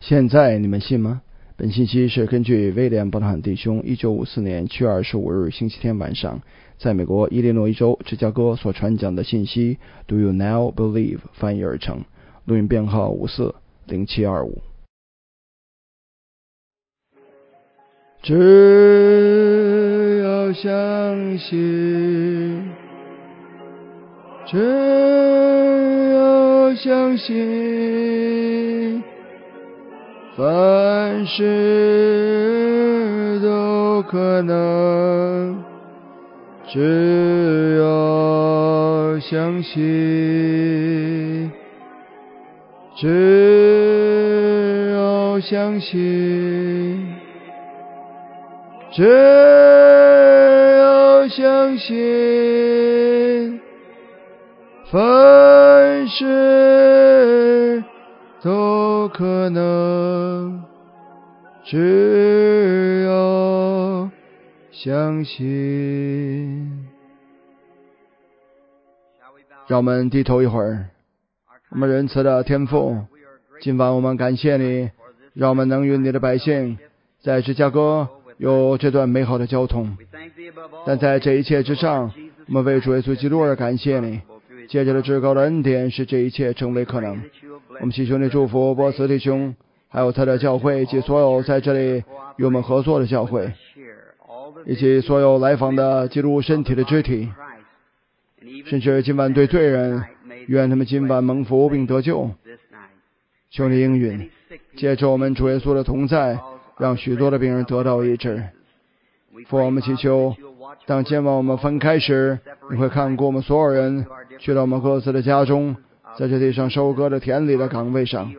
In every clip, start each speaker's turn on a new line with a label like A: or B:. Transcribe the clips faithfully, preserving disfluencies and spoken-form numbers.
A: 现在你们信吗？本信息是根据威廉·伯特汉弟兄一九五四年七月二十五日星期天晚上在美国伊利诺伊州芝加哥所传讲的信息 Do you now believe 翻译而成，录音编号五四零七二五。只要相信，只要相信，凡事都可能，只要相信，只要相信，只要相信，凡事都可能，只要相信。让我们低头一会儿。我们仁慈的天父，今晚我们感谢你，让我们能与你的百姓在芝加哥有这段美好的交通。但在这一切之上，我们为主耶稣基督而感谢你，借着了至高的恩典使这一切成为可能。我们祈求你祝福波斯弟兄还有他的教会及所有在这里与我们合作的教会，以及所有来访的基督身体的肢体，甚至今晚对罪人，愿他们今晚蒙福并得救。求你应允，借着我们主耶稣的同在，让许多的病人得到医治。父，我们祈求当今晚我们分开时，你会看顾我们所有人，去到我们各自的家中，在这地上收割的田里的岗位上。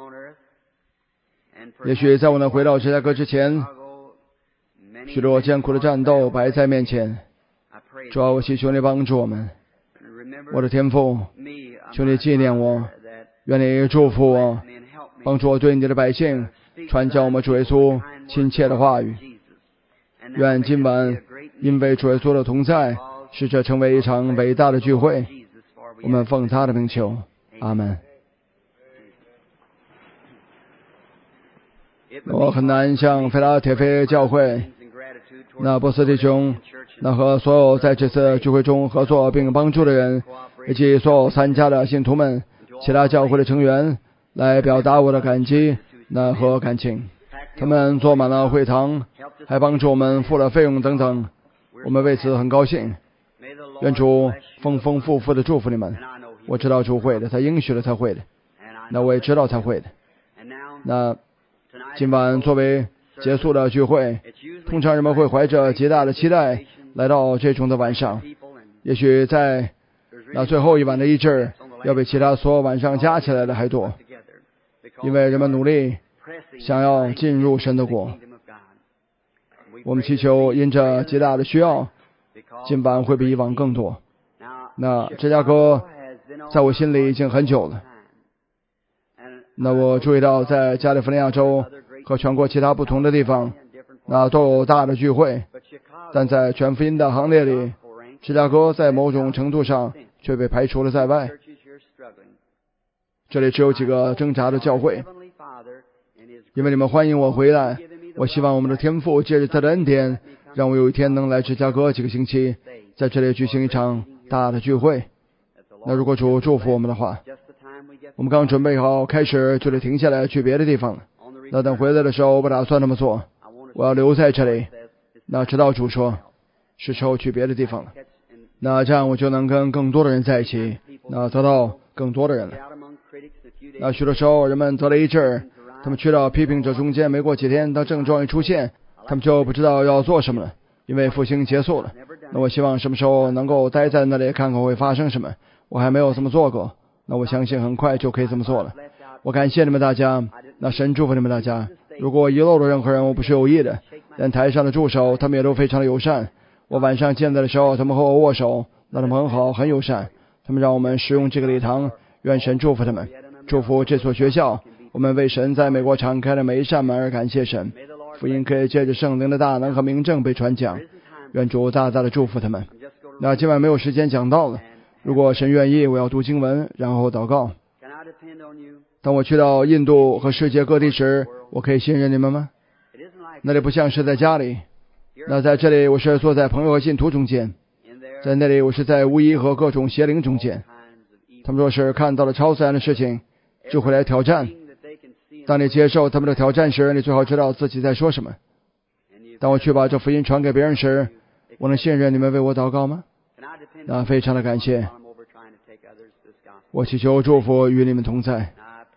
A: 也许在我能回到芝加哥之前，许多艰苦的战斗摆在面前。主啊，我祈求你帮助我们。我的天父，求你纪念我，愿你祝福我，帮助我对你的百姓传教我们主耶稣亲切的话语。愿今晚因为主耶稣的同在，使这成为一场伟大的聚会。我们奉他的名求，阿门。我很难向菲拉铁菲教会、那波斯弟兄、那和所有在这次聚会中合作并帮助的人，以及所有参加的信徒们、其他教会的成员，来表达我的感激那和感情。他们坐满了会堂，还帮助我们付了费用等等，我们为此很高兴。愿主丰丰富富的祝福你们。我知道主会的，他应许了他会的，那我也知道他会的。那今晚作为结束的聚会，通常人们会怀着极大的期待来到这种的晚上。也许在那最后一晚的医治要比其他所有晚上加起来的还多，因为人们努力想要进入神的国。我们祈求因着极大的需要，今晚会比以往更多。那芝加哥在我心里已经很久了。那我注意到在加利福尼亚州和全国其他不同的地方，那都有大的聚会，但在全福音的行列里，芝加哥在某种程度上却被排除了在外。这里只有几个挣扎的教会。因为你们欢迎我回来，我希望我们的天父借着他的恩典，让我有一天能来芝加哥几个星期，在这里举行一场大的聚会。那如果主祝福我们的话，我们刚准备好开始就得停下来去别的地方了。那等回来的时候，我不打算那么做，我要留在这里。那直到主说是时候去别的地方了，那这样我就能跟更多的人在一起，那得到更多的人了。那许多时候人们得了医治，他们去到批评者中间，没过几天当症状一出现，他们就不知道要做什么了，因为复兴结束了。那我希望什么时候能够待在那里看看会发生什么，我还没有这么做过，那我相信很快就可以这么做了。我感谢你们大家，那神祝福你们大家。如果遗漏了任何人，我不是有意的，但台上的助手他们也都非常的友善。我晚上见在的时候，他们和我握手，那他们很好，很友善。他们让我们使用这个礼堂，愿神祝福他们，祝福这所学校。我们为神在美国敞开的每一扇门而感谢神，福音可以借着圣灵的大能和明证被传讲。愿主大大的祝福他们。那今晚没有时间讲道了，如果神愿意，我要读经文，然后祷告。 当我去到印度和世界各地时，我可以信任你们吗？那里不像是在家里。那在这里，我是坐在朋友和信徒中间；在那里，我是在巫医和各种邪灵中间。他们若是看到了超自然的事情，就会来挑战。当你接受他们的挑战时，你最好知道自己在说什么。当我去把这福音传给别人时，我能信任你们为我祷告吗？那非常的感谢。我祈求祝福与你们同在。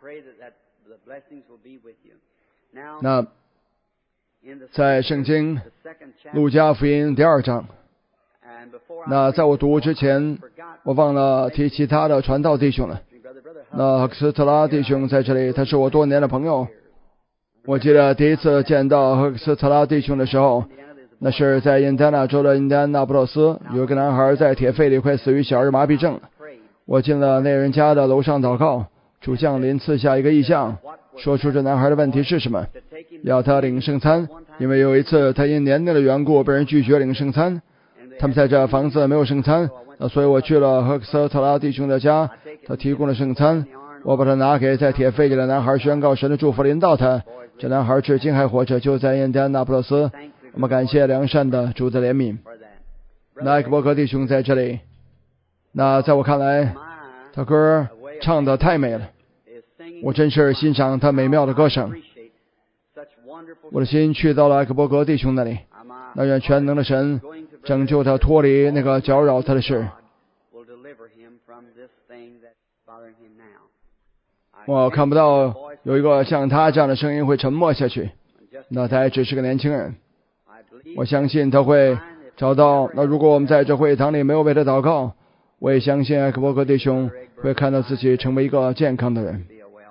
A: 那在圣经路加福音第二章，那在我读之前，我忘了提其他的传道弟兄了。那赫克斯特拉弟兄在这里，他是我多年的朋友。我记得第一次见到赫克斯特拉弟兄的时候，那是在印第安纳州的印第安纳波洛斯，有一个男孩在铁肺里快死于小儿麻痹症了。我进了那人家的楼上祷告，主降临赐下一个异象，说出这男孩的问题是什么，要他领圣餐，因为有一次他因年龄的缘故被人拒绝领圣餐，他们在这房子没有圣餐，所以我去了赫克斯特拉弟兄的家，他提供了圣餐，我把它拿给在铁肺里的男孩，宣告神的祝福临到他。这男孩至今还活着，就在印第安纳波洛斯。我们感谢良善的主的怜悯。那艾克伯格弟兄在这里，那在我看来，他歌唱得太美了，我真是欣赏他美妙的歌声。我的心去到了艾克伯格弟兄那里，那愿全能的神拯救他脱离那个搅扰他的事。我看不到有一个像他这样的声音会沉默下去，那他还只是个年轻人。我相信他会找到，那如果我们在这会堂里没有为他祷告，我也相信艾克伯格弟兄会看到自己成为一个健康的人。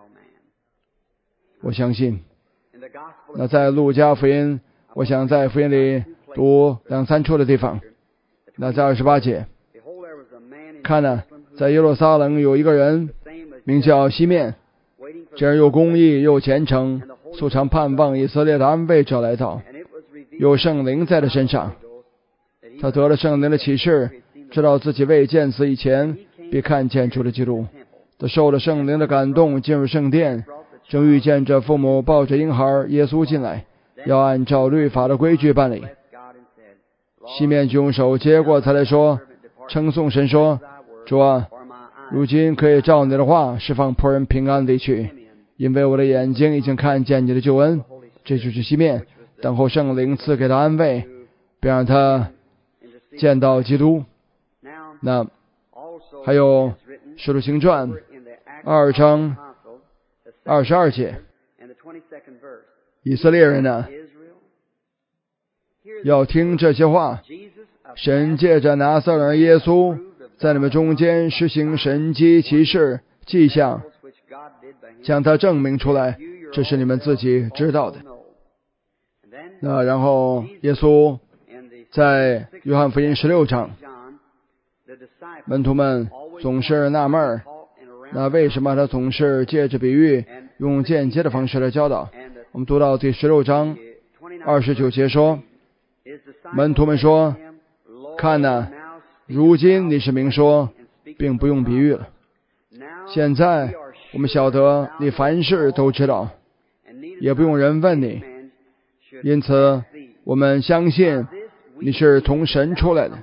A: 我相信。那在路加福音，我想在福音里读两三处的地方。那在二十八节，看呢，在耶路撒冷有一个人名叫西面，这人又公义又虔诚，素常盼望以色列的安慰者来到，有圣灵在他身上。他得了圣灵的启示，知道自己未见死以前必看见主的基督。他受了圣灵的感动，进入圣殿，正遇见着父母抱着婴孩耶稣进来，要按照律法的规矩办理。西面就用手接过他来说，称颂神说，主啊，如今可以照你的话释放仆人平安地去，因为我的眼睛已经看见你的救恩。这就是西面等候圣灵赐给他安慰，并让他见到基督。那还有使徒行传二章二十二节，以色列人呢，要听这些话，神借着拿撒勒人耶稣在你们中间施行神迹奇事迹象，将它证明出来，这是你们自己知道的。那然后耶稣在约翰福音十六章，门徒们总是纳闷儿，那为什么他总是借着比喻用间接的方式来教导？我们读到第十六章二十九节说，门徒们说，看哪，如今你是明说，并不用比喻了。现在我们晓得你凡事都知道，也不用人问你，因此我们相信你是从神出来的。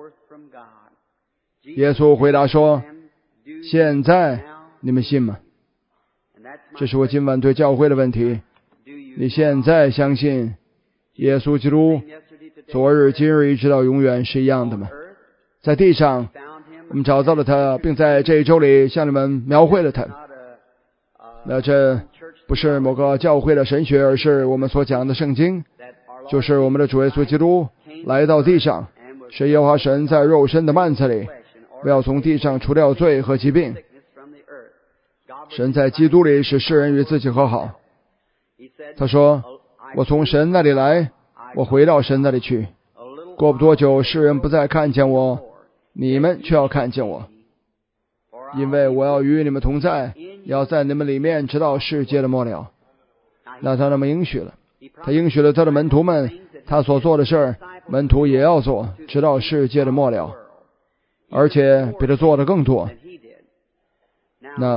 A: 耶稣回答说，现在你们信吗？这是我今晚对教会的问题。你现在相信耶稣基督昨日今日一直到永远是一样的吗？在地上我们找到了他，并在这一周里向你们描绘了他。那这不是某个教会的神学，而是我们所讲的圣经，就是我们的主耶稣基督来到地上，是耶和华神在肉身的幔子里，为要从地上除掉罪和疾病。神在基督里使世人与自己和好。他说，我从神那里来，我回到神那里去，过不多久世人不再看见我，你们却要看见我，因为我要与你们同在，要在你们里面直到世界的末了。那他那么应许了，他应许了他的门徒们，他所做的事儿门徒也要做，直到世界的末了，而且比他做的更多。那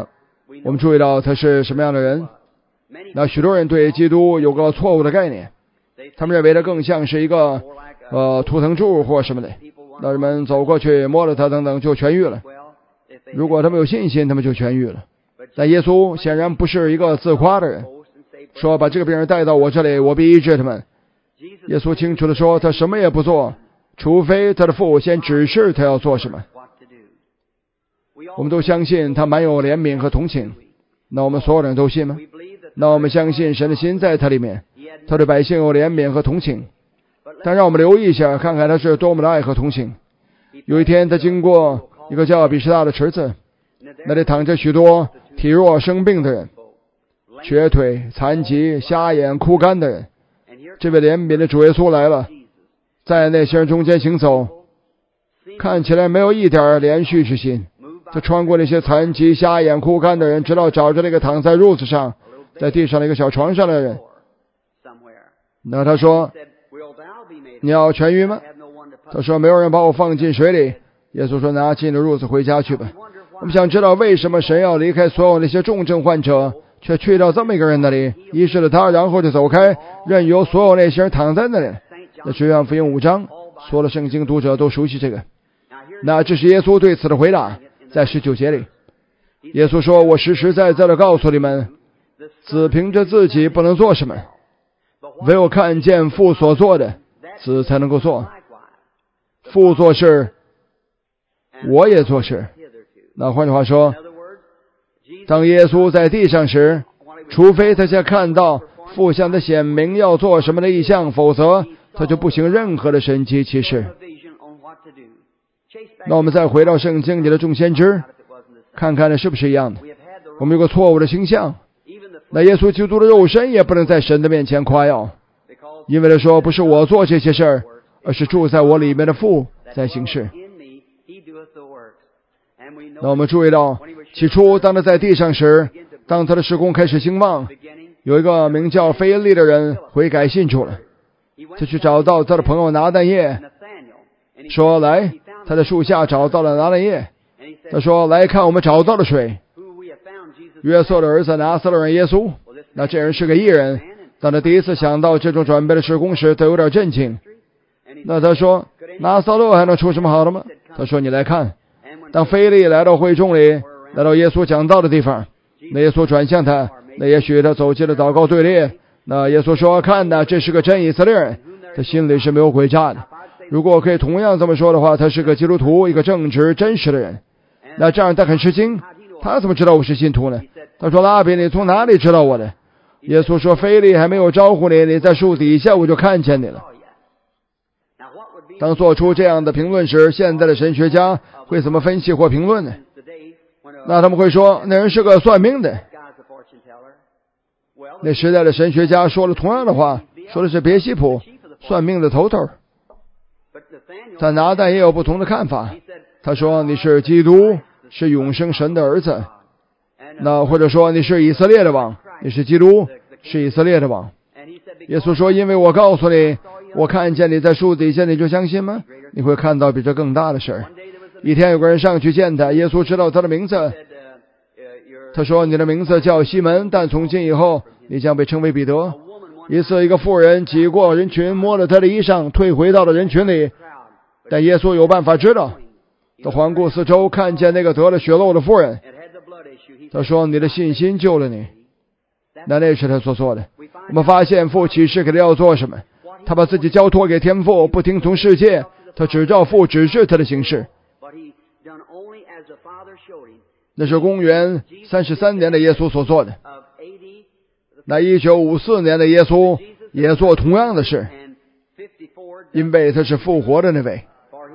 A: 我们注意到他是什么样的人。那许多人对基督有个错误的概念，他们认为他更像是一个呃图腾柱或什么的，那人们走过去摸了他等等就痊愈了。如果他们有信心，他们就痊愈了。但耶稣显然不是一个自夸的人，说把这个病人带到我这里，我必医治他们。耶稣清楚地说，他什么也不做，除非他的父先指示他要做什么。我们都相信他满有怜悯和同情，那我们所有人都信吗？那我们相信神的心在他里面，他对百姓有怜悯和同情。但让我们留意一下，看看他是多么的爱和同情。有一天他经过一个叫比士大的池子，那里躺着许多体弱生病的人，瘸腿、残疾、瞎眼、枯干的人。这位怜悯的主耶稣来了，在那些人中间行走，看起来没有一点连续之心。他穿过那些残疾、瞎眼、枯干的人，直到找着那个躺在褥子上在地上的一个小床上的人。那他说，你要痊愈吗？他说，没有人把我放进水里。耶稣说，拿进了褥子回家去吧。我们想知道为什么神要离开所有那些重症患者，却去到这么一个人那里，医治了他，然后就走开，任由所有那些人躺在那里。那约翰福音五章，所有的圣经读者都熟悉这个。那这是耶稣对此的回答，在十九节里，耶稣说，我实实在在的告诉你们，子凭着自己不能做什么，唯有看见父所做的，子才能够做。父做事，我也做事。那换句话说，当耶稣在地上时，除非他先看到父向他显明要做什么的意象，否则他就不行任何的神迹奇事。那我们再回到圣经里的众先知，看看这是不是一样的。我们有个错误的倾向，那耶稣基督的肉身也不能在神的面前夸耀，因为他说，不是我做这些事儿，而是住在我里面的父在行事。那我们注意到，起初当他在地上时，当他的事工开始兴旺，有一个名叫腓利的人悔改信主了。他去找到他的朋友拿但业，说，来，他在树下找到了拿但业。他说，来看，我们找到了谁？约瑟的儿子拿撒勒人耶稣。那这人是个义人。当他第一次想到这种准备的事工时，他有点震惊。那他说，拿撒勒还能出什么好的吗？他说，你来看。当腓利来到会众里，来到耶稣讲道的地方，那耶稣转向他，那也许他走进了祷告队列。那耶稣说，看呐，这是个真以色列人，他心里是没有诡诈的。如果可以同样这么说的话，他是个基督徒，一个正直真实的人。那这样他很吃惊，他怎么知道我是信徒呢？他说，拉比，你从哪里知道我的？耶稣说，腓利还没有招呼你，你在树底下我就看见你了。当做出这样的评论时，现在的神学家会怎么分析或评论呢？那他们会说，那人是个算命的。那时代的神学家说了同样的话，说的是别西卜，算命的头头。但拿但也有不同的看法，他说，你是基督，是永生神的儿子。那或者说，你是以色列的王，你是基督，是以色列的王。耶稣说，因为我告诉你，我看见你在树底下，你就相信吗？你会看到比这更大的事儿。一天有个人上去见他，耶稣知道他的名字。他说，你的名字叫西门，但从今以后你将被称为彼得。一次一个妇人挤过人群，摸了他的衣裳，退回到了人群里。但耶稣有办法知道，他环顾四周，看见那个得了血漏的妇人。他说，你的信心救了你。那那是他所做的。我们发现父启示给他要做什么，他把自己交托给天父，不听从世界，他只照父指示他的行事。那是公元三十三年的耶稣所做的。那一九五四年的耶稣也做同样的事，因为他是复活的那位。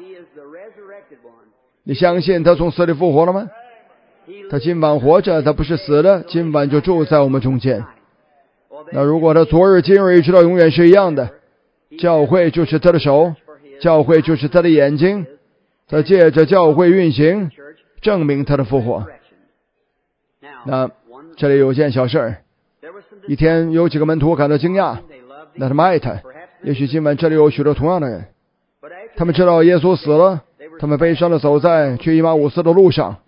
A: 你相信他从死里复活了吗？他今晚活着，他不是死了，今晚就住在我们中间。那如果他昨日今日一直到永远是一样的，教会就是他的手，教会就是他的眼睛，他借着教会运行，证明他的复活。那这里有件小事儿，一天有几个门徒感到惊讶，那他们爱他。也许今晚这里有许多同样的人，他们知道耶稣死了，他们悲伤地走在去以马忤斯的路上。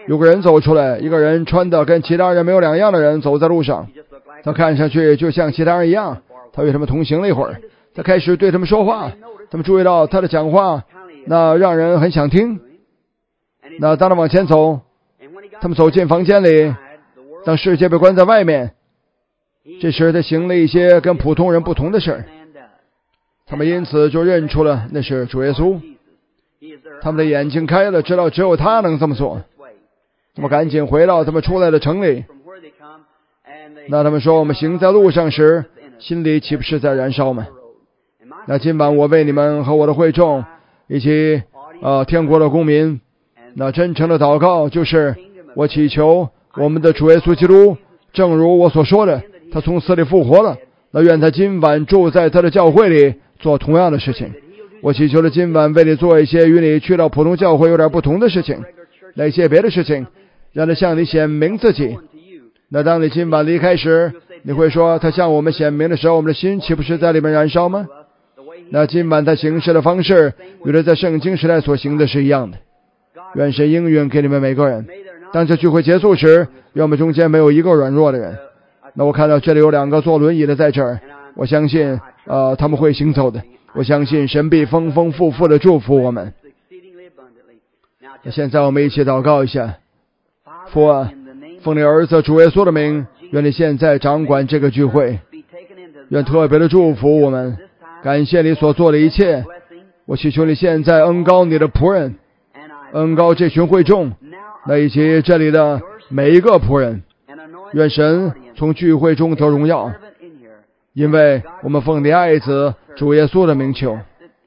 A: 有个人走出来，一个人穿的跟其他人没有两样的人走在路上，他看上去就像其他人一样。他与他们同行了一会儿，他开始对他们说话，他们注意到他的讲话那让人很想听。那当他往前走，他们走进房间里，当世界被关在外面，这时他行了一些跟普通人不同的事儿，他们因此就认出了那是主耶稣。他们的眼睛开了，知道只有他能这么做。他们赶紧回到他们出来的城里。那他们说，我们行在路上时，心里岂不是在燃烧吗？那今晚我为你们和我的会众以及呃天国的公民，那真诚的祷告就是，我祈求我们的主耶稣基督，正如我所说的，他从死里复活了。那愿他今晚住在他的教会里，做同样的事情。我祈求了今晚为你做一些与你去到普通教会有点不同的事情，那些别的事情，让他向你显明自己。那当你今晚离开时，你会说，他向我们显明的时候，我们的心岂不是在里面燃烧吗？那今晚他行事的方式与他在圣经时代所行的是一样的。愿神应允给你们每个人。当这聚会结束时，愿我们中间没有一个软弱的人。那我看到这里有两个坐轮椅的在这儿，我相信呃他们会行走的。我相信神必丰丰富富的祝福我们。那现在我们一起祷告一下。父啊，奉你儿子主耶稣的名，愿你现在掌管这个聚会，愿特别的祝福我们。感谢你所做的一切，我祈求你现在恩膏你的仆人，恩膏这群会众，那以及这里的每一个仆人。愿神从聚会中得荣耀，因为我们奉你爱子主耶稣的名求。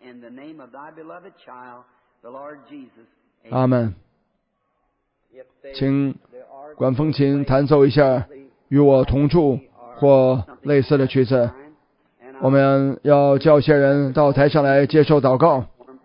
A: 阿门。请管风琴弹奏一下与我同住或类似的曲子。我们要叫些人到台上来接受祷告。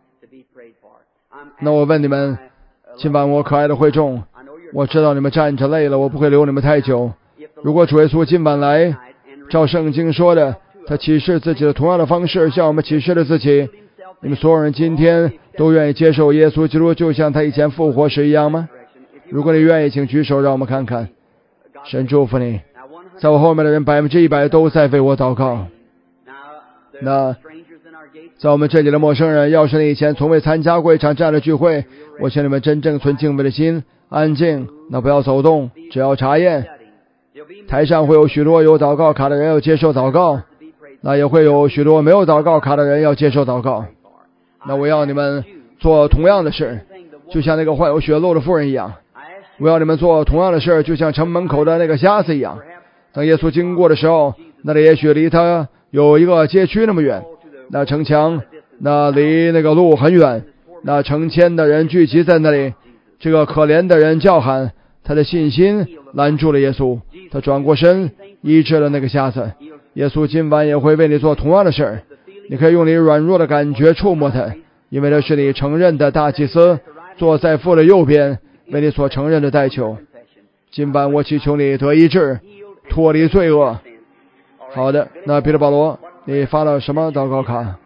A: 那我问你们，今晚我可爱的会众，我知道你们站着累了，我不会留你们太久。如果主耶稣今晚来，照圣经说的，他启示自己的同样的方式向我们启示了自己，你们所有人今天都愿意接受耶稣基督就像他以前复活时一样吗？如果你愿意，请举手让我们看看。神祝福你。在我后面的人百分之一百都在为我祷告。那在我们这里的陌生人，要是你以前从未参加过一场这样的聚会，我请你们真正存敬畏的心，安静，那不要走动，只要查验。台上会有许多有祷告卡的人要接受祷告，那也会有许多没有祷告卡的人要接受祷告。那我要你们做同样的事，就像那个患有血漏的妇人一样。我要你们做同样的事，就像城门口的那个瞎子一样。当耶稣经过的时候，那里也许离他有一个街区那么远，那城墙那离那个路很远，那成千的人聚集在那里。这个可怜的人叫喊，他的信心拦住了耶稣，他转过身医治了那个瞎子。耶稣今晚也会为你做同样的事儿，你可以用你软弱的感觉触摸他，因为他是你承认的大祭司，坐在父的右边，为你所承认的代求。今晚我祈求你得医治，脱离罪恶。好的，那彼得保罗，你发了什么祷告卡？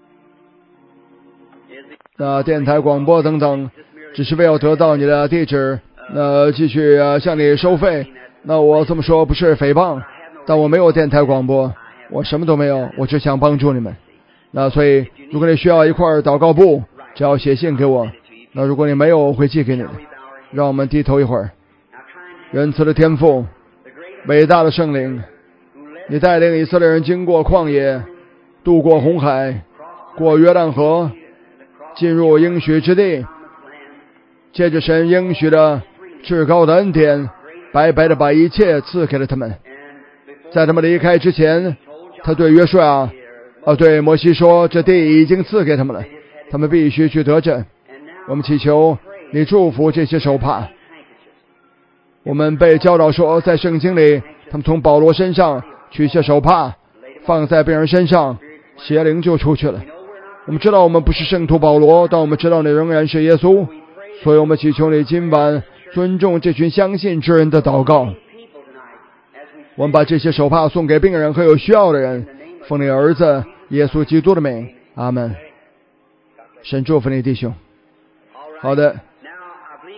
A: 那电台广播等等，只是为了得到你的地址，那继续、呃、向你收费。那我这么说不是诽谤，但我没有电台广播，我什么都没有，我只想帮助你们。那所以如果你需要一块祷告布，只要写信给我。那如果你没有，我会寄给你的。让我们低头一会儿。仁慈的天父，伟大的圣灵，你带领以色列人经过旷野，渡过红海，过约旦河，进入应许之地，借着神应许的至高的恩典，白白的把一切赐给了他们。在他们离开之前，他对约书亚啊，对摩西说，这地已经赐给他们了，他们必须去得着。我们祈求你祝福这些手帕。我们被教导说，在圣经里，他们从保罗身上取下手帕，放在病人身上，邪灵就出去了。我们知道我们不是圣徒保罗，但我们知道你仍然是耶稣，所以我们祈求你今晚尊重这群相信之人的祷告。我们把这些手帕送给病人和有需要的人，奉你儿子耶稣基督的名，阿门。神祝福你弟兄。好的，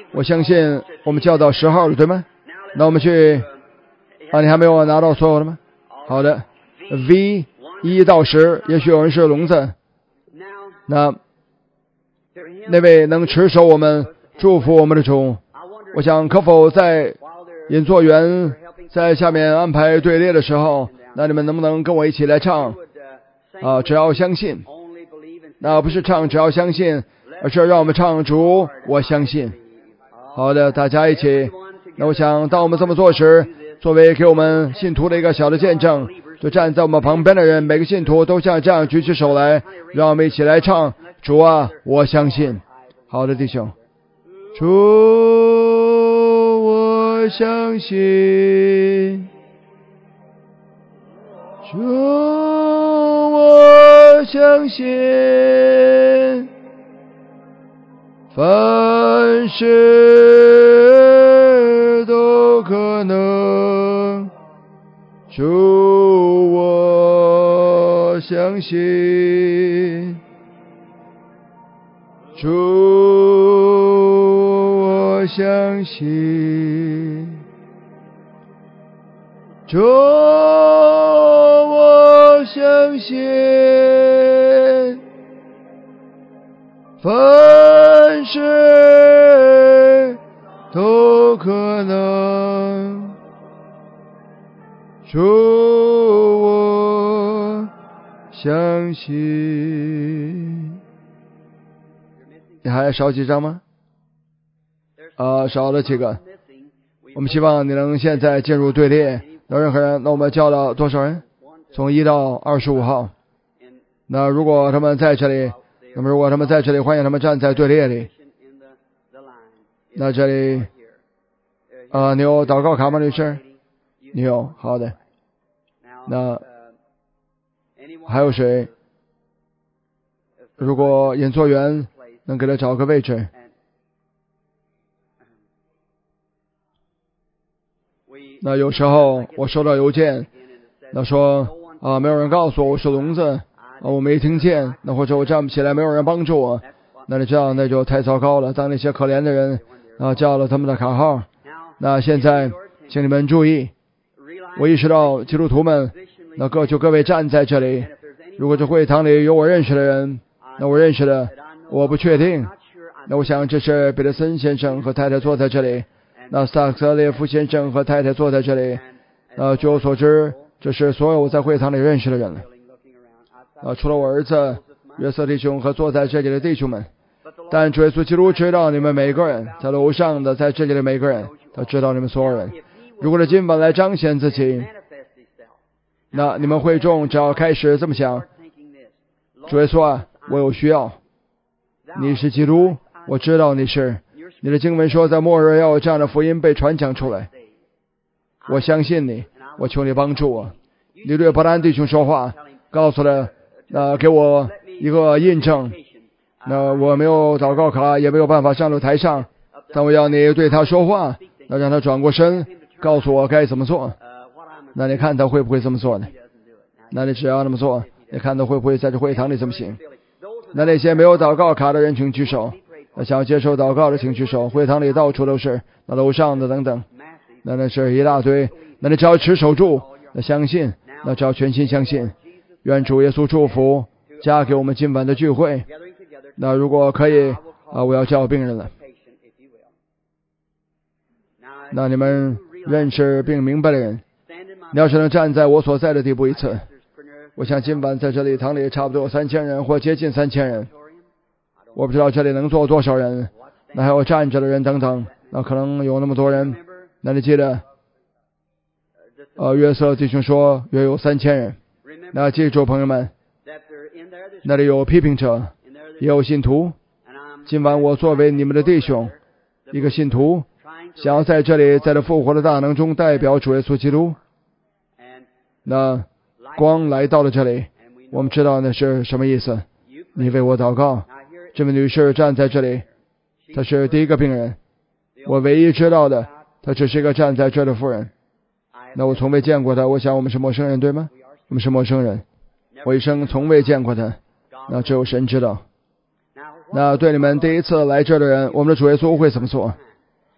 A: 我相信我们叫到十号了，对吗？那我们去啊，你还没有拿到所有的吗？好的 ，V 一到十，也许有人是聋子。那那位能持守我们、祝福我们的主，我想可否在引作员在下面安排队列的时候，那你们能不能跟我一起来唱啊？只要相信，那不是唱只要相信，而是让我们唱主，我相信。好的，大家一起。那我想，当我们这么做时，作为给我们信徒的一个小的见证，就站在我们旁边的人，每个信徒都像这样举起手来，让我们一起来唱主啊，我相信。好的，弟兄，主，我相信，主，我相信，凡事都可能，主，我相信，主，我相信，主，我相信，凡事都可能，主，我相信。你还少几张吗？啊，少了几个。我们希望你能现在进入队列。有任何人，那我们叫了多少人？从一到二十五号。那如果他们在这里，那么如果他们在这里，欢迎他们站在队列里。那这里，啊，你有祷告卡吗，女士？你有，好的。那还有谁？如果演奏员能给他找个位置。那有时候我收到邮件，那说啊，没有人告诉我我是聋子，啊，我没听见，那或者我站不起来，没有人帮助我，那你这样那就太糟糕了。当那些可怜的人啊叫了他们的卡号，那现在请你们注意，我意识到基督徒们，那各就各位站在这里。如果这会堂里有我认识的人，那我认识的我不确定，那我想这是彼得森先生和太太坐在这里。那萨克列夫先生和太太坐在这里，呃，据我所知，这是所有我在会堂里认识的人了。呃，除了我儿子约瑟弟兄和坐在这里的弟兄们，但主耶稣基督知道你们每个人，在楼上的在这里的每个人，他知道你们所有人。如果是今晚来彰显自己，那你们会众只要开始这么想：主耶稣啊，我有需要，你是基督，我知道你是。你的经文说，在末日要有这样的福音被传讲出来。我相信你，我求你帮助我。你对伯兰弟兄说话，告诉了，呃，给我一个印证。那我没有祷告卡，也没有办法上到台上，但我要你对他说话，那让他转过身，告诉我该怎么做。那你看他会不会这么做呢？那你只要那么做，你看他会不会在这会堂里这么行？那那些没有祷告卡的人请举手。那想要接受祷告的请举手，会堂里到处都是，那楼上的等等，那那是一大堆。那你只要持守住，那相信，那只要全心相信。愿主耶稣祝福加给我们今晚的聚会。那如果可以啊，我要叫病人了。那你们认识并明白的人，你要是能站在我所在的地步一次，我想今晚在这里堂里差不多有三千人或接近三千人。我不知道这里能坐多少人，那还有站着的人等等，那可能有那么多人。那你记得，呃，约瑟弟兄说约有三千人。那记住朋友们，那里有批评者，也有信徒。今晚我作为你们的弟兄，一个信徒，想要在这里在这复活的大能中代表主耶稣基督。那光来到了这里，我们知道那是什么意思。你为我祷告。这位女士站在这里，她是第一个病人。我唯一知道的，她只是一个站在这的妇人。那我从未见过她，我想我们是陌生人，对吗？我们是陌生人，我一生从未见过她，那只有神知道。那对你们第一次来这的人，我们的主耶稣会怎么做？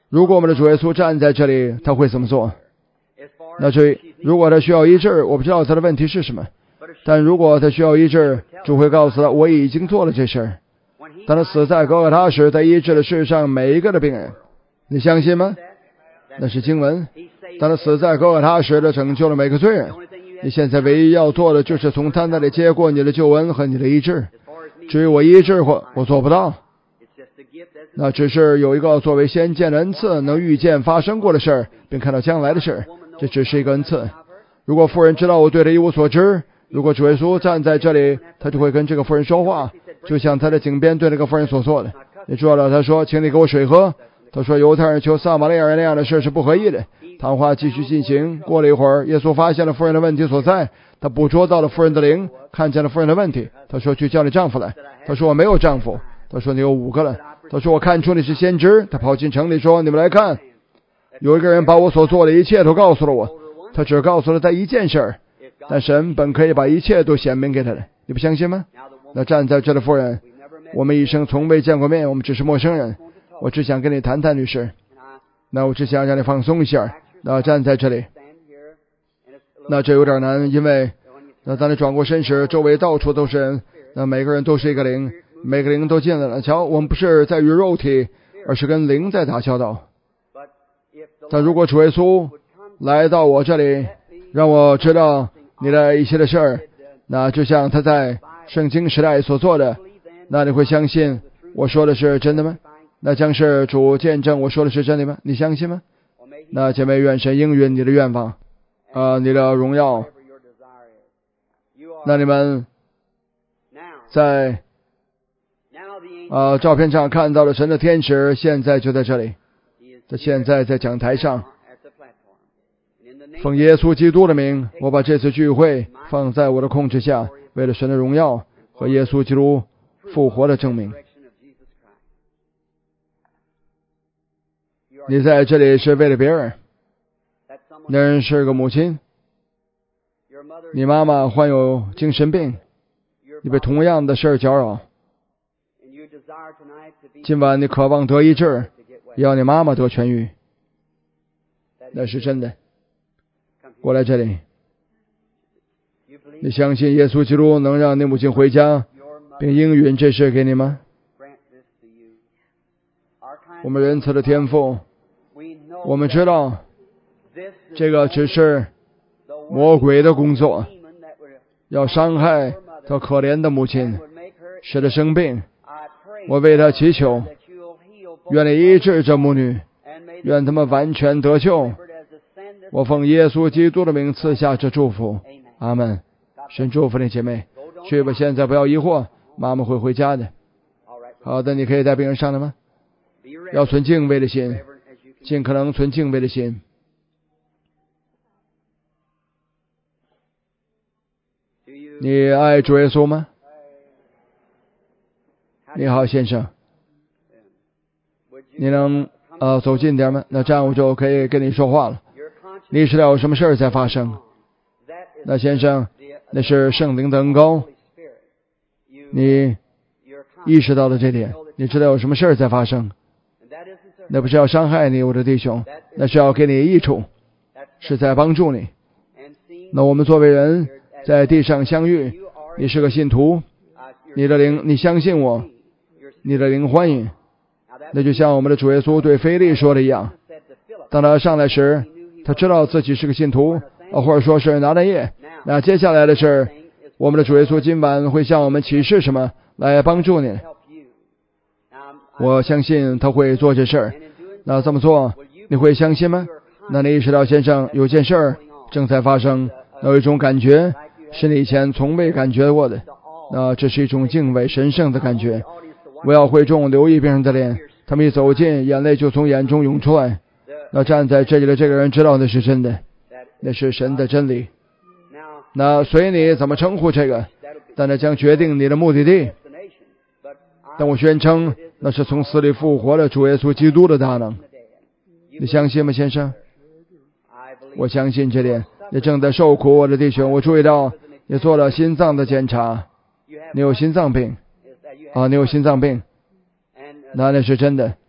A: 如果我们的主耶稣站在这里，他会怎么做？那至于如果他需要医治，我不知道他的问题是什么，但如果他需要医治，主会告诉他，我已经做了这事儿。当他死在哥哥他时，他医治了世上每一个的病人，你相信吗？那是经文。当他死在哥哥他时，他拯救了每个罪人。你现在唯一要做的就是从他那里接过你的救恩和你的医治。至于我医治或我做不到，那只是有一个作为先见的恩赐，能预见发生过的事儿，并看到将来的事儿，这只是一个恩赐。如果妇人知道我对她一无所知，如果主耶稣站在这里，他就会跟这个妇人说话，就像他的井边对那个妇人所做的。你知道了，他说请你给我水喝。他说犹太人求撒玛利亚人那样的事是不合意的。谈话继续进行，过了一会儿，耶稣发现了妇人的问题所在，他捕捉到了妇人的灵，看见了妇人的问题。他说去叫你丈夫来。他说我没有丈夫。他说你有五个了。他说我看出你是先知。他跑进城里说你们来看，有一个人把我所做的一切都告诉了我。他只告诉了他一件事儿，但神本可以把一切都显明给他的。你不相信吗？那站在这的妇人，我们一生从未见过面，我们只是陌生人。我只想跟你谈谈，女士。那我只想让你放松一下。那站在这里，那这有点难，因为那当你转过身时，周围到处都是人，那每个人都是一个灵，每个灵都进来了。瞧，我们不是在与肉体，而是跟灵在打交道。但如果主耶稣来到我这里，让我知道你的一切的事儿，那就像他在圣经时代所做的，那你会相信我说的是真的吗？那将是主见证我说的是真的吗？你相信吗？那姐妹，愿神应允你的愿望，呃，你的荣耀。那你们在呃照片上看到了神的天使，现在就在这里，他现在在讲台上。奉耶稣基督的名，我把这次聚会放在我的控制下，为了神的荣耀和耶稣基督复活的证明。你在这里是为了别人，那人是个母亲，你妈妈患有精神病，你被同样的事儿搅扰。今晚你渴望得医治，也要你妈妈得痊愈，那是真的。过来这里，你相信耶稣基督能让你母亲回家，并应允这事给你吗？我们仁慈的天父，我们知道这个只是魔鬼的工作，要伤害他可怜的母亲，使他生病。我为他祈求，愿你医治这母女，愿他们完全得救。我奉耶稣基督的名赐下这祝福，阿们。神祝福你姐妹，去吧，现在不要疑惑，妈妈会回家的。好的，你可以带病人上来吗？要存敬畏的心，尽可能存敬畏的心。你爱主耶稣吗？你好，先生，你能呃走近点吗？那这样我就可以跟你说话了。你知道有什么事儿在发生？那先生，那是圣灵的恩膏，你意识到了这点，你知道有什么事儿在发生。那不是要伤害你，我的弟兄，那是要给你益处，是在帮助你。那我们作为人在地上相遇，你是个信徒，你的灵，你相信我，你的灵欢迎。那就像我们的主耶稣对腓力说的一样，当他上来时，他知道自己是个信徒，或者说是拿单业。那接下来的事，我们的主耶稣今晚会向我们启示什么来帮助你。我相信他会做这事儿。那这么做你会相信吗？那你意识到先生有件事儿正在发生，有一种感觉是你以前从未感觉过的，那这是一种敬畏神圣的感觉。我要会众留意病人的脸，他们一走近，眼泪就从眼中涌出来。那站在这里的这个人知道那是真的，那是神的真理。那随你怎么称呼这个，但那将决定你的目的地。但我宣称那是从死里复活的主耶稣基督的大能。你相信吗，先生？我相信这点。你正在受苦，我的弟兄。我注意到你做了心脏的检查，你有心脏病啊，你有心脏病，那那是真的。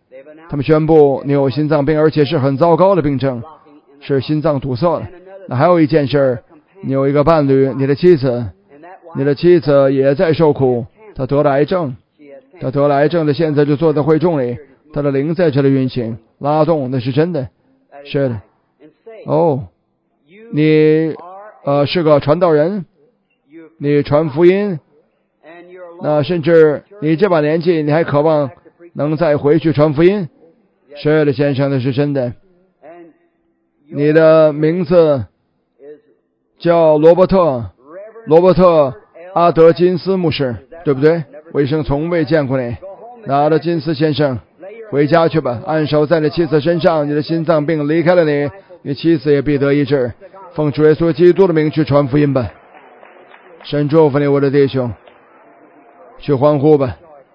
A: 他们宣布你有心脏病，而且是很糟糕的病症，是心脏堵塞了。那还有一件事，你有一个伴侣，你的妻子，你的妻子也在受苦，她得了癌症，她得了癌症的，现在就坐在会众里，她的灵在这里运行拉动，那是真的，是的。哦，你呃是个传道人，你传福音，那甚至你这把年纪，你还渴望能再回去传福音。是的，先生，那是真的。你的名字叫罗伯特，罗伯特阿德金斯牧师，对不对？我一生从未见过你。那阿德金斯先生，回家去吧，按手在你妻子身上，你的心脏病离开了你，你妻子也必得医治。奉主耶稣基督的名去传福音吧。神祝福你，我的弟兄，去欢呼吧。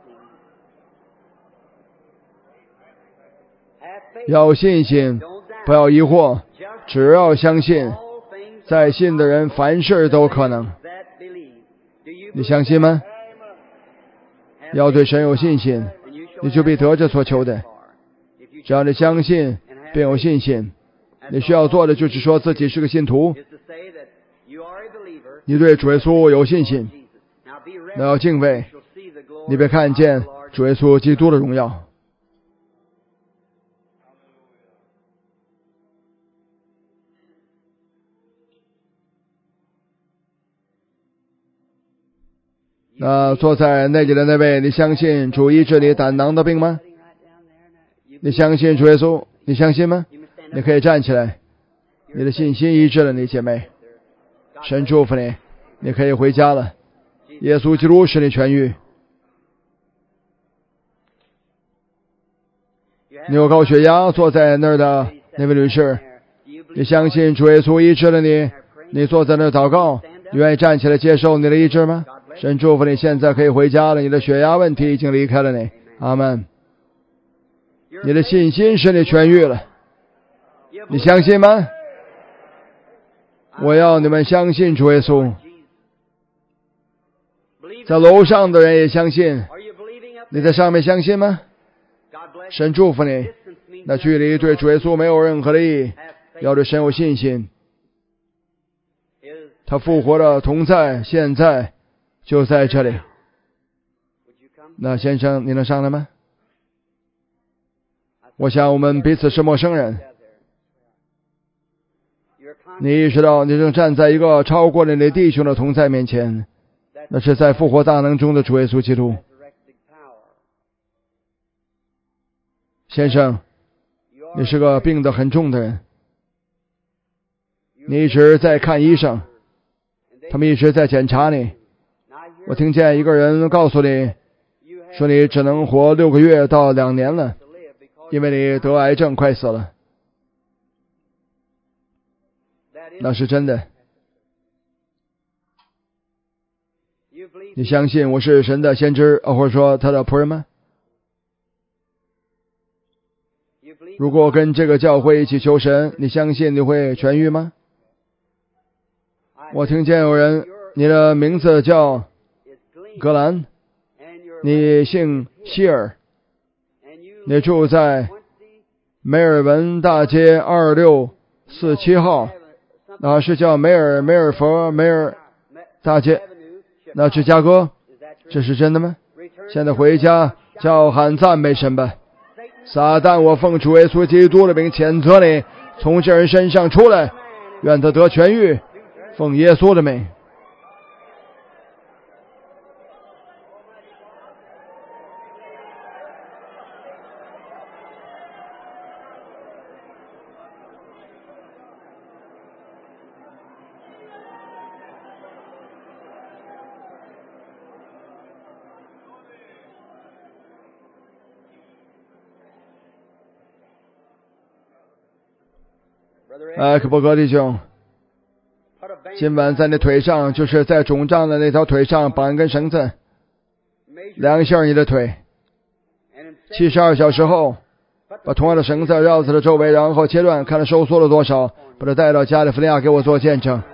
A: 要信心，不要疑惑，只要相信，在信的人凡事都可能。你相信吗？要对神有信心，你就必得着所求的。只要你相信并有信心，你需要做的就是说自己是个信徒，你对主耶稣有信心，那要敬畏，你别看见主耶稣基督的荣耀。那坐在那里的那位，你相信主医治你胆囊的病吗？你相信主耶稣？你相信吗？你可以站起来，你的信心医治了你，姐妹。神祝福你，你可以回家了。耶稣基督使你痊愈。你有高血压，坐在那儿的那位女士，你相信主耶稣医治了你？你坐在那儿祷告，你愿意站起来接受你的医治吗？神祝福你，现在可以回家了。你的血压问题已经离开了你。阿们。你的信心使你痊愈了，你相信吗？我要你们相信主耶稣。在楼上的人也相信。你在上面相信吗？神祝福你。那距离对主耶稣没有任何的意义，要对神有信心。他复活的同在，现在就在这里。那先生，你能上来吗？我想我们彼此是陌生人。你意识到你正站在一个超过了你弟兄的同在面前，那是在复活大能中的主耶稣基督。先生，你是个病得很重的人，你一直在看医生，他们一直在检查你。我听见一个人告诉你，说你只能活六个月到两年了，因为你得癌症快死了。那是真的。你相信我是神的先知，或者说他的仆人吗？如果跟这个教会一起求神，你相信你会痊愈吗？我听见有人，你的名字叫格兰，你姓希尔，你住在梅尔文大街二六四七号，那是叫梅尔梅尔佛梅尔大街，那芝加哥，这是真的吗？现在回家叫喊赞美神吧。撒旦，我奉主耶稣基督的名谴责你，从这人身上出来，愿他得痊愈，奉耶稣的名。哎，可伯格弟兄，今晚在你腿上，就是在肿胀的那条腿上绑一根绳子，量一下你的腿，七十二小时后，把同样的绳子绕在了周围，然后切断，看它收缩了多少，把它带到加利福尼亚给我做见证。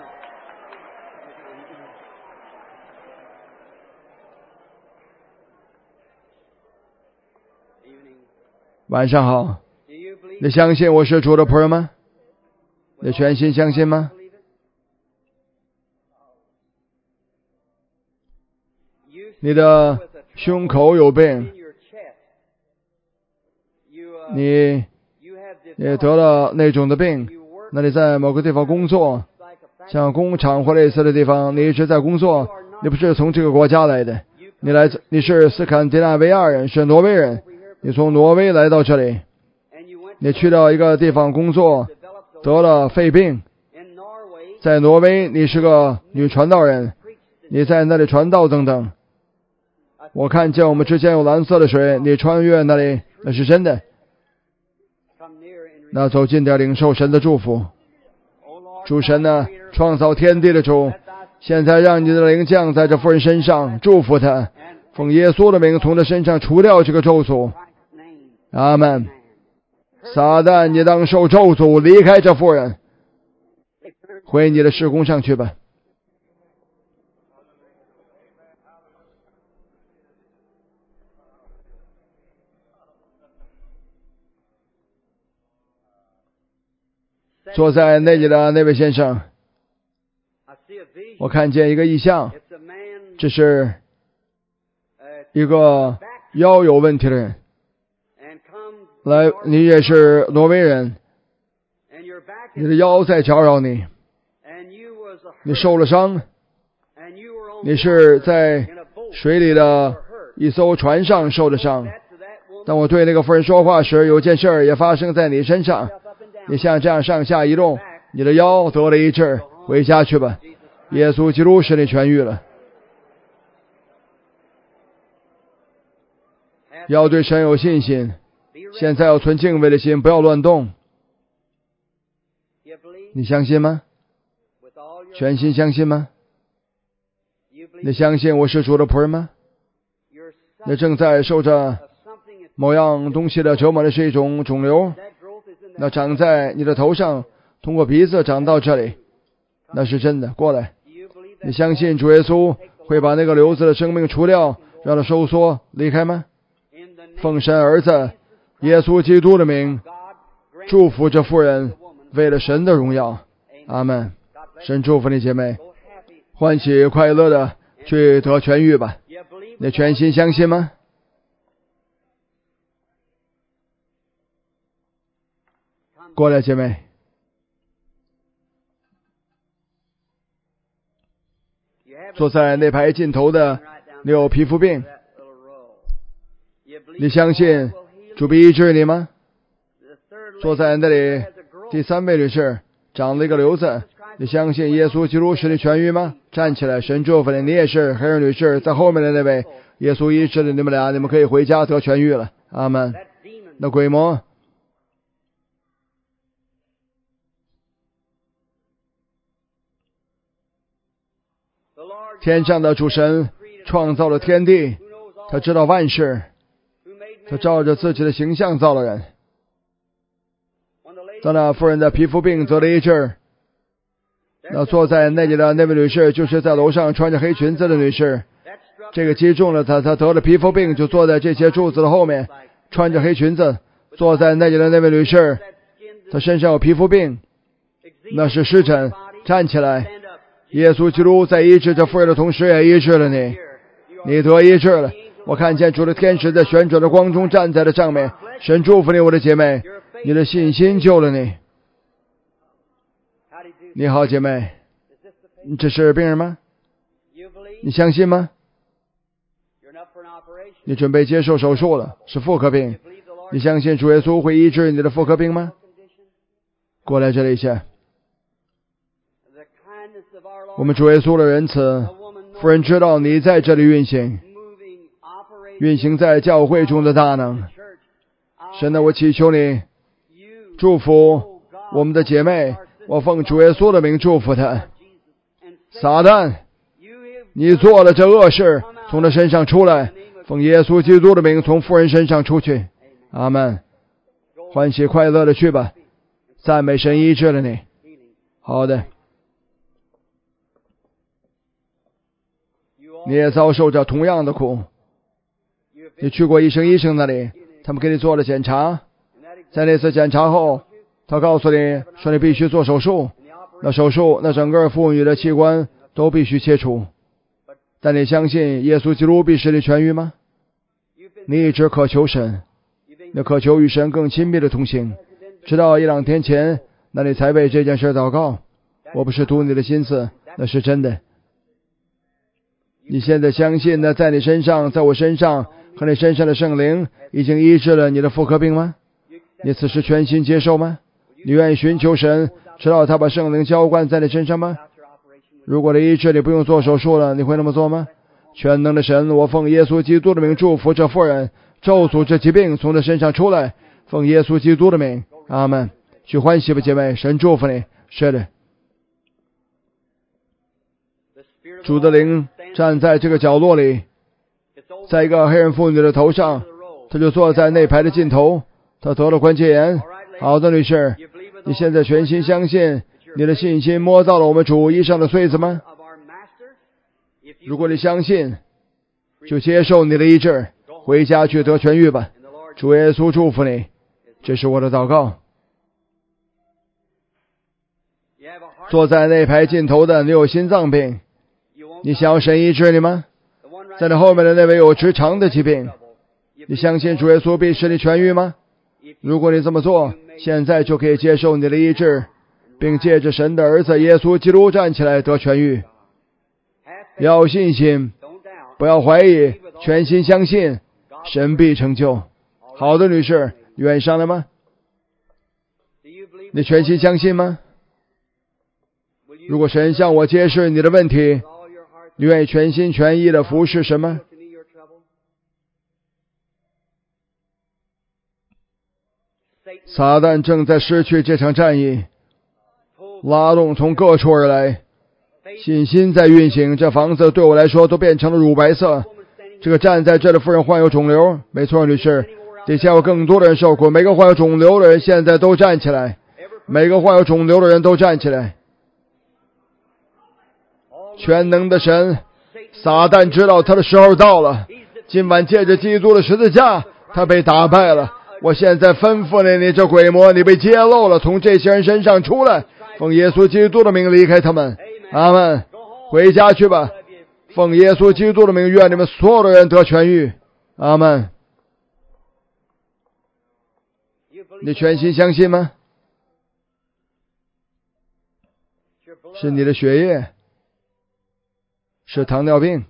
A: 晚上好。你相信我是主的仆人吗？你全心相信吗？你的胸口有病，你也得了那种的病，那你在某个地方工作，像工厂或类似的地方，你一直在工作，你不是从这个国家来的，你来自你是斯堪的纳维亚人，是挪威人，你从挪威来到这里，你去到一个地方工作，得了肺病，在挪威你是个女传道人，你在那里传道等等。我看见我们之间有蓝色的水，你穿越那里，那是真的。那走近点，领受神的祝福。主神呢，创造天地的主，现在让你的灵降在这妇人身上，祝福她，奉耶稣的名从她身上除掉这个咒诅。阿们。撒旦，你当受咒诅，离开这妇人，回你的事工上去吧。坐在那里的那位先生，我看见一个异象，这是一个腰有问题的人。来，你也是挪威人，你的腰在搅扰你，你受了伤，你是在水里的一艘船上受的伤。当我对那个妇人说话时，有件事也发生在你身上，你像这样上下移动，你的腰得了一治，回家去吧。耶稣基督使你痊愈了。要对神有信心，现在要存敬畏的心，不要乱动。你相信吗？全心相信吗？你相信我是主的仆人吗？你正在受着某样东西的折磨的是一种肿瘤，那长在你的头上，通过鼻子长到这里，那是真的。过来，你相信主耶稣会把那个瘤子的生命除掉，让它收缩离开吗？奉神儿子耶稣基督的名，祝福这妇人，为了神的荣耀。阿们。神祝福你姐妹，欢喜快乐的去得痊愈吧。你全心相信吗？过来，姐妹。坐在那排尽头的，你有皮肤病，你相信主必医治你吗？坐在那里第三位女士，长了一个瘤子，你相信耶稣基督使你痊愈吗？站起来，神祝福你。你也是黑人女士，在后面的那位，耶稣医治了你们俩，你们可以回家得痊愈了。阿们。那鬼魔，天上的主神创造了天地，他知道万事，他照着自己的形象造了人。当那妇人的皮肤病得了医治，那坐在那里的那位女士，就是在楼上穿着黑裙子的女士，这个击中了她，她得了皮肤病，就坐在这些柱子的后面，穿着黑裙子，坐在那里的那位女士，她身上有皮肤病，那是湿疹，站起来。耶稣基督在医治这妇人的同时，也医治了你，你得医治了。我看见主的天使在旋转的光中站在了上面。神祝福你，我的姐妹，你的信心救了你。你好，姐妹，你这是病人吗？你相信吗？你准备接受手术了，是妇科病。你相信主耶稣会医治你的妇科病吗？过来这里一下。我们主耶稣的仁慈，夫人知道你在这里运行，运行在教会中的大能。神啊，我祈求你祝福我们的姐妹，我奉主耶稣的名祝福她。撒旦，你做了这恶事，从她身上出来，奉耶稣基督的名从妇人身上出去。阿们。欢喜快乐的去吧，赞美神医治了你。好的。你也遭受着同样的苦，你去过医生医生那里， 他们给你做了检查，在那次检查后，他告诉你说你必须做手术，那手术那整个妇女的器官都必须切除。但你相信耶稣基督必使你痊愈吗？你一直渴求神，你渴求与神更亲密的同行，直到一两天前，那你才为这件事祷告。我不是读你的心思，那是真的。你现在相信呢，在你身上，在我身上和你身上的圣灵已经医治了你的妇科病吗？你此时全心接受吗？你愿意寻求神，直到他把圣灵浇灌在你身上吗？如果你医治你不用做手术了，你会那么做吗？全能的神，我奉耶稣基督的名祝福这妇人，咒诅这疾病从她身上出来，奉耶稣基督的名，阿们。去欢喜吧，姐妹，神祝福你。是的，主的灵站在这个角落里，在一个黑人妇女的头上，她就坐在那排的尽头，她得了关节炎。好的，女士，你现在全心相信，你的信心摸到了我们主衣上的穗子吗？如果你相信，就接受你的医治，回家去得痊愈吧。主耶稣祝福你，这是我的祷告。坐在那排尽头的，你有心脏病，你想要神医治你吗？在你后面的那位有直肠的疾病，你相信主耶稣必使你痊愈吗？如果你这么做，现在就可以接受你的医治，并借着神的儿子耶稣基督站起来得痊愈。要有信心，不要怀疑，全心相信，神必成就。好的，女士，你愿意上来吗？你全心相信吗？如果神向我揭示你的问题，你愿意全心全意的服侍神吗？撒旦正在失去这场战役，拉动从各处而来，信心在运行。这房子对我来说都变成了乳白色。这个站在这的妇人患有肿瘤，没错，女士，底下有更多的人受苦。每个患有肿瘤的人现在都站起来，每个患有肿瘤的人都站起来。全能的神，撒旦知道他的时候到了，今晚借着基督的十字架，他被打败了。我现在吩咐你，你这鬼魔，你被揭露了，从这些人身上出来，奉耶稣基督的名离开他们。阿们。回家去吧，奉耶稣基督的名，愿你们所有的人得痊愈。阿们。你全心相信吗？是你的血液，是糖尿病。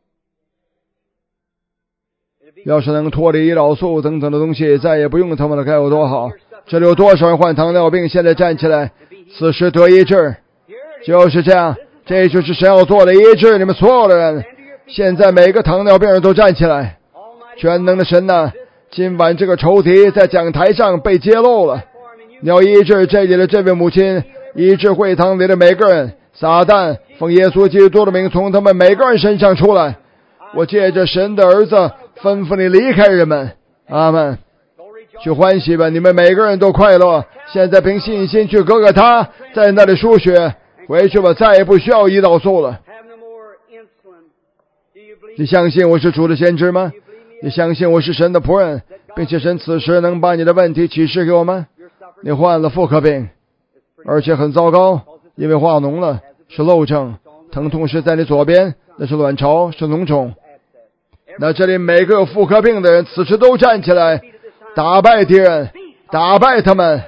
A: 要是能脱离胰岛素等等的东西，再也不用它们了，该有多好。这里有多少人患糖尿病，现在站起来，此时得医治。就是这样，这就是神要做的医治你们所有的人。现在每个糖尿病人都站起来。全能的神啊，今晚这个仇敌在讲台上被揭露了，你要医治这里的这位母亲，医治会堂里的每个人。撒旦奉耶稣基督的名从他们每个人身上出来。我借着神的儿子吩咐你离开人们。阿们。去欢喜吧，你们每个人都快乐。现在凭信心去哥哥他，在那里输血，回去吧，再也不需要胰岛素了。你相信我是主的先知吗？你相信我是神的仆人，并且神此时能把你的问题启示给我吗？你患了妇科病，而且很糟糕，因为化脓了，是漏症，疼痛是在你左边，那是卵巢，是脓肿。那这里每个有妇科病的人此时都站起来，打败敌人，打败他们。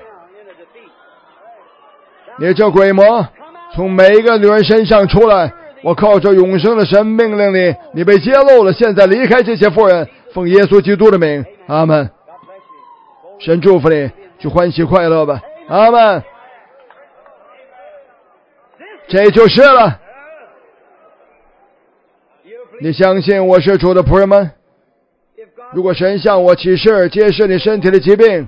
A: 你这鬼魔从每一个女人身上出来，我靠着永生的神命令你，你被揭露了，现在离开这些妇人，奉耶稣基督的名。阿们。神祝福你，去欢喜快乐吧。阿们。这就是了。你相信我是主的仆人吗？如果神向我启示揭示你身体的疾病，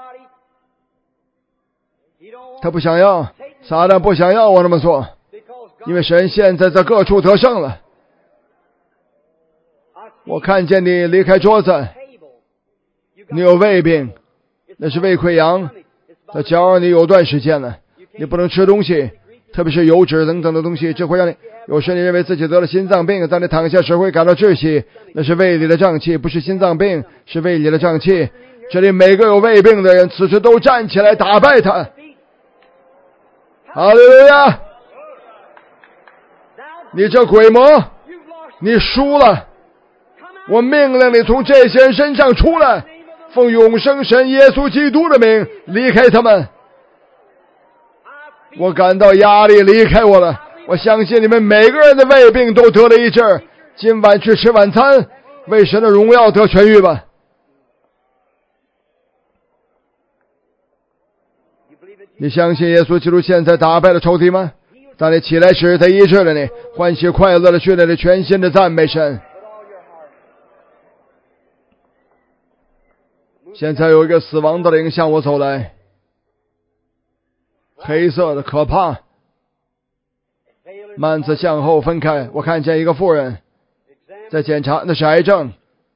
A: 他不想要，撒旦不想要我那么做，因为神现在在各处得胜了。我看见你离开桌子，你有胃病，那是胃溃疡，它搅扰你有段时间了，你不能吃东西，特别是油脂等等的东西，这会让你有时你认为自己得了心脏病，当你躺下时会感到窒息，那是胃里的胀气，不是心脏病，是胃里的胀气。 这里每个有胃病的人此时都站起来打败他。哈利路亚！你这鬼魔，你输了！我命令你从这些人身上出来，奉永生神耶稣基督的名离开他们。我感到压力离开我了。我相信你们每个人的胃病都得了医治。今晚去吃晚餐，为神的荣耀得痊愈吧。你相信耶稣基督现在打败了仇敌吗？当你起来时，他医治了你，欢喜快乐的训练你全新的赞美神。现在有一个死亡的灵向我走来，黑色的可怕，幔子向后分开，我看见一个妇人在检查，那是癌症，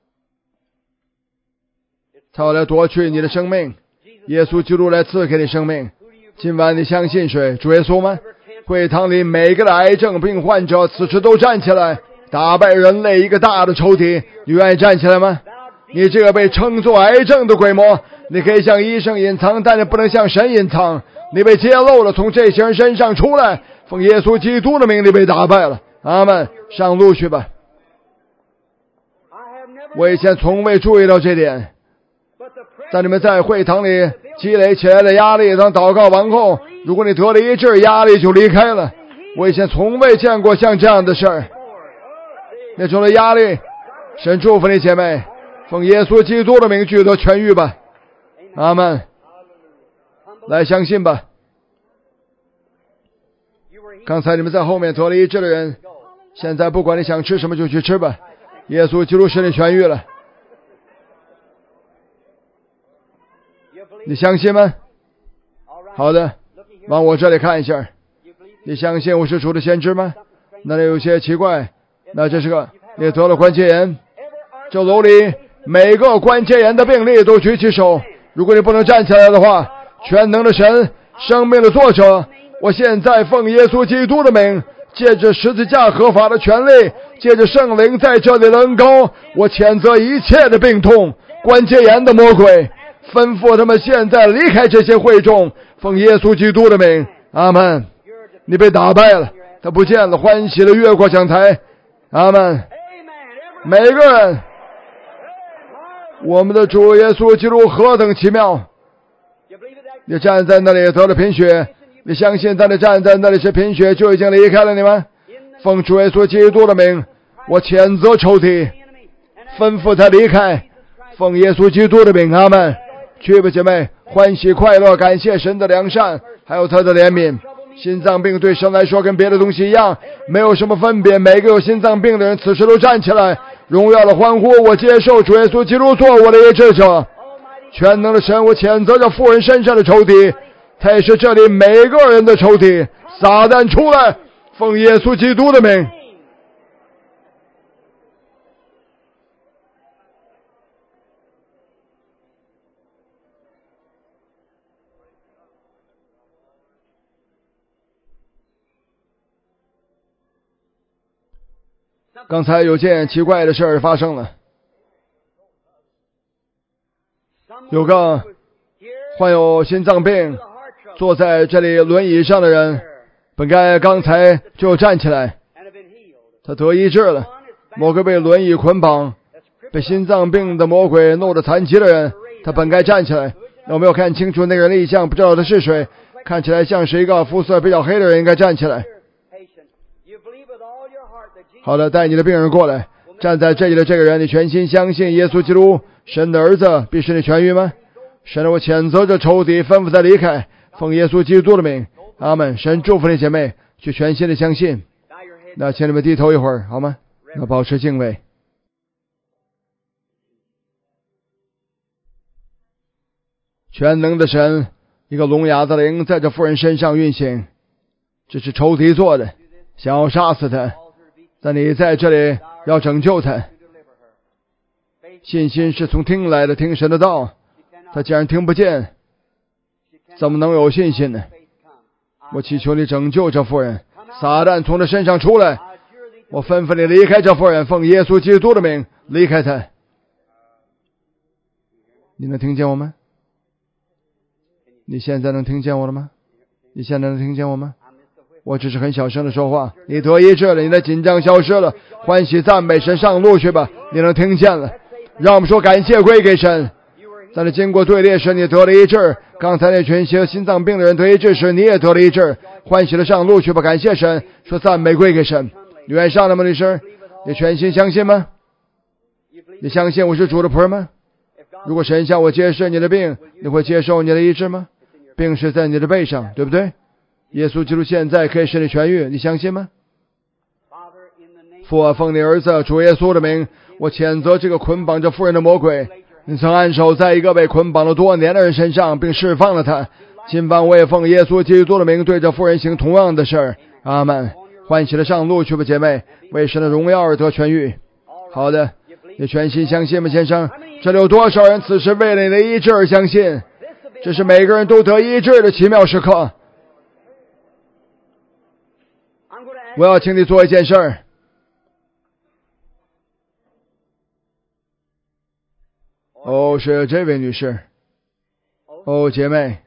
A: 他要来夺去你的生命。耶稣基督来赐给你生命。今晚你相信谁？主耶稣吗？会堂里每个的癌症病患者此时都站起来，打败人类一个大的仇敌。你愿意站起来吗？你这个被称作癌症的鬼魔，你可以向医生隐藏，但你不能向神隐藏。你被揭露了，从这些人身上出来，奉耶稣基督的名，你被打败了。阿们，上路去吧。我以前从未注意到这点，在你们在会堂里积累起来的压力，当祷告完后，如果你得了一阵，压力就离开了。我以前从未见过像这样的事儿。那种的压力，神祝福你姐妹，奉耶稣基督的名据得痊愈吧。阿们，来相信吧。刚才你们在后面得了一阵的人，现在不管你想吃什么就去吃吧。耶稣基督使你痊愈了。你相信吗？好的，往我这里看一下。你相信我是主的先知吗？那里有些奇怪。那这是个，你得了关节炎。这楼里每个关节炎的病例都举起手。如果你不能站起来的话，全能的神，生命的作者，我现在奉耶稣基督的名，借着十字架合法的权利，借着圣灵在这里的恩膏，我谴责一切的病痛、关节炎的魔鬼，吩咐他们现在离开这些会众，奉耶稣基督的名。阿们。你被打败了，他不见了，欢喜的越过讲台。阿们。每个人，我们的主耶稣基督何等奇妙。你站在那里得了贫血，你相信当你站在那里是贫血就已经离开了你吗？奉主耶稣基督的名，我谴责仇敌，吩咐他离开，奉耶稣基督的名。阿们。去吧姐妹，欢喜快乐，感谢神的良善还有他的怜悯。心脏病对神来说跟别的东西一样，没有什么分别。每个有心脏病的人此时都站起来，荣耀的欢呼，我接受主耶稣基督做我的医治者。全能的神，我谴责着妇人身上的仇敌，他也是这里每个人的仇敌。撒旦出来，奉耶稣基督的名。刚才有件奇怪的事儿发生了，有个患有心脏病坐在这里轮椅上的人，本该刚才就站起来，他得医治了。某个被轮椅捆绑、被心脏病的魔鬼弄得残疾的人，他本该站起来。我没有看清楚那个人的意象，不知道他是谁，看起来像是一个肤色比较黑的人，应该站起来。好的，带你的病人过来。站在这里的这个人，你全心相信耶稣基督，神的儿子，必使你痊愈吗？神，我谴责这仇敌，吩咐他离开，奉耶稣基督的名。阿们。神祝福你姐妹，去全心的相信。那请你们低头一会儿，好吗？要保持敬畏。全能的神，一个聋哑的灵在这妇人身上运行，这是仇敌做的，想要杀死他。但你在这里要拯救他。信心是从听来的，听神的道。他既然听不见，怎么能有信心呢？我祈求你拯救这妇人，撒旦从他身上出来。我吩咐你离开这妇人，奉耶稣基督的名离开他。 你能听见我吗？你现在能听见我了吗？你现在能听见我吗？我只是很小声的说话。你得医治了，你的紧张消失了，欢喜赞美神，上路去吧。你能听见了，让我们说感谢归给神。在那经过队列时，你得了医治。刚才那群些心脏病的人得医治时，你也得了医治，欢喜的上路去吧。感谢神，说赞美归给神。你愿意上来吗？律师，你全心相信吗？你相信我是主的仆人吗？如果神向我揭示你的病，你会接受你的医治吗？病是在你的背上，对不对？耶稣基督现在可以使你痊愈，你相信吗？父啊，奉你儿子主耶稣的名，我谴责这个捆绑着妇人的魔鬼。你曾按手在一个被捆绑了多年的人身上，并释放了他。今晚我也奉耶稣基督的名，对着妇人行同样的事儿。阿们。欢喜的上路去吧，姐妹，为神的荣耀而得痊愈。好的，你全心相信吗，先生？这里有多少人此时为了你的医治而相信？这是每个人都得医治的奇妙时刻。我要请你做一件事儿。哦，是这位女士。哦，姐妹，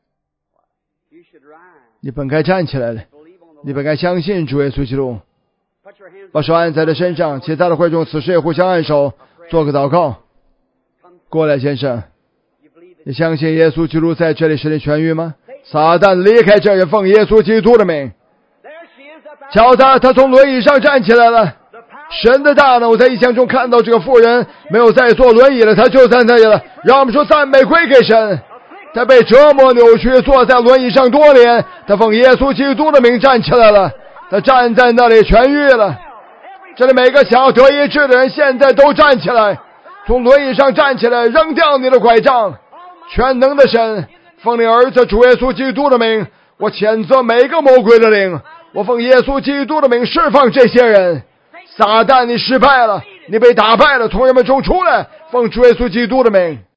A: 你本该站起来的，你本该相信主耶稣基督。把手按在他身上，其他的会众此时也互相按手，做个祷告。过来，先生，你相信耶稣基督在这里使你痊愈吗？撒旦离开这人，奉耶稣基督的名。瞧他，他从轮椅上站起来了。神的大能，我在异象中看到这个妇人没有再坐轮椅了，他就在那里了。让我们说赞美归给神。他被折磨扭曲，坐在轮椅上多年，他奉耶稣基督的名站起来了。他站在那里痊愈了。这里每个想要得医治的人现在都站起来，从轮椅上站起来，扔掉你的拐杖。全能的神，奉你儿子主耶稣基督的名，我谴责每个魔鬼的灵，我奉耶稣基督的名释放这些人。撒旦，你失败了，你被打败了，从人们中出来，奉主耶稣基督的名。